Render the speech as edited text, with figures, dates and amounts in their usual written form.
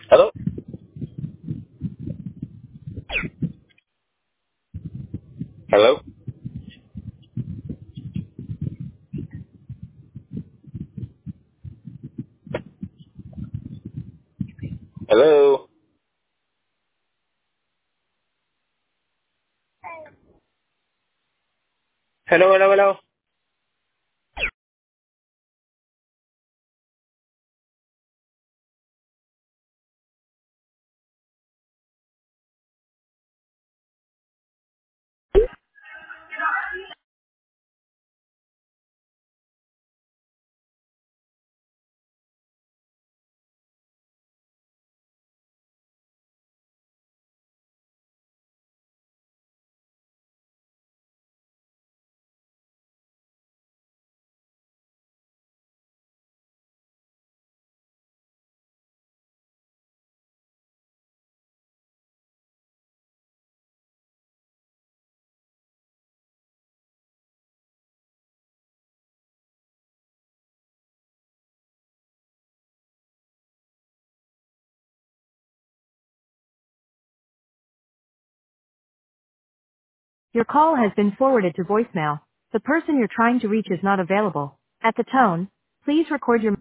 Hello? Hello? Hello? Hello, hello, hello. Your call has been forwarded to voicemail. The person you're trying to reach is not available. At the tone, please record your